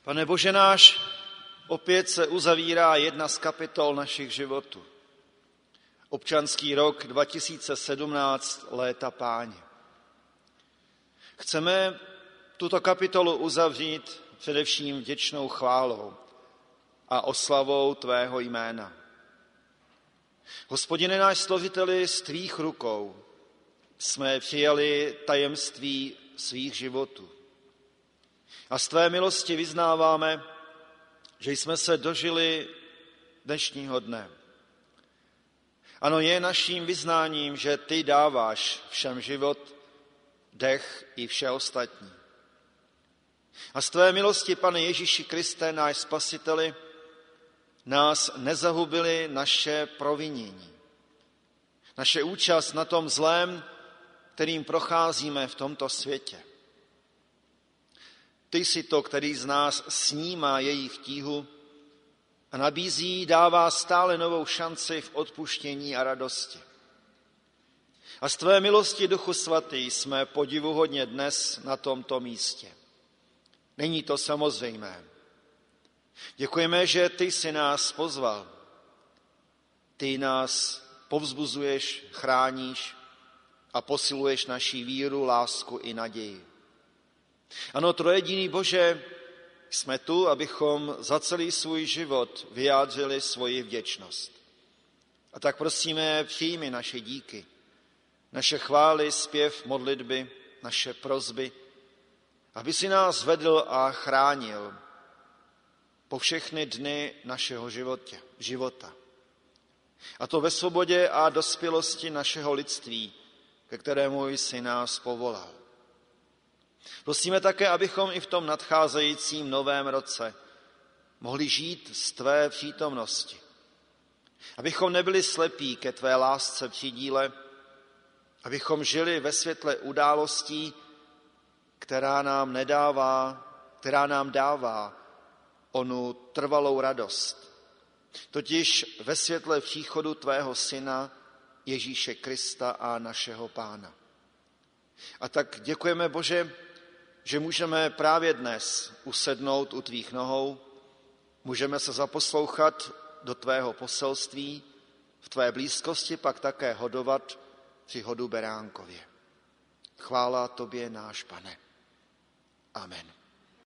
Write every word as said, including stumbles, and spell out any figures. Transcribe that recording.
Pane Bože náš, opět se uzavírá jedna z kapitol našich životů. Občanský rok dva tisíce sedmnáct, léta Páně. Chceme tuto kapitolu uzavřít především vděčnou chválou a oslavou tvého jména. Hospodine náš sloviteli, z tvých rukou jsme přijali tajemství svých životů. A z tvé milosti vyznáváme, že jsme se dožili dnešního dne. Ano, je naším vyznáním, že ty dáváš všem život, dech i vše ostatní. A z tvé milosti, Pane Ježíši Kriste, náš Spasiteli, nás nezahubily naše provinění. Naše účast na tom zlém, kterým procházíme v tomto světě. Ty jsi to, který z nás snímá jejich tíhu a nabízí, dává stále novou šanci v odpuštění a radosti. A z tvé milosti, Duchu Svatý, jsme podivuhodně dnes na tomto místě. Není to samozřejmé. Děkujeme, že ty jsi nás pozval. Ty nás povzbuzuješ, chráníš a posiluješ naši víru, lásku i naději. Ano, trojediný Bože, jsme tu, abychom za celý svůj život vyjádřili svoji vděčnost. A tak prosíme, přijmi naše díky, naše chvály, zpěv, modlitby, naše prosby, aby si nás vedl a chránil po všechny dny našeho životě, života. A to ve svobodě a dospělosti našeho lidství, ke kterému jsi nás povolal. Prosíme také, abychom i v tom nadcházejícím novém roce mohli žít z tvé přítomnosti. Abychom nebyli slepí ke tvé lásce při díle, abychom žili ve světle událostí, která nám nedává, která nám dává onu trvalou radost. Totiž ve světle příchodu tvého syna Ježíše Krista a našeho Pána. A tak děkujeme, Bože, že můžeme právě dnes usednout u tvých nohou, můžeme se zaposlouchat do tvého poselství, v tvé blízkosti pak také hodovat při hodu beránkově. Chvála tobě, náš Pane. Amen.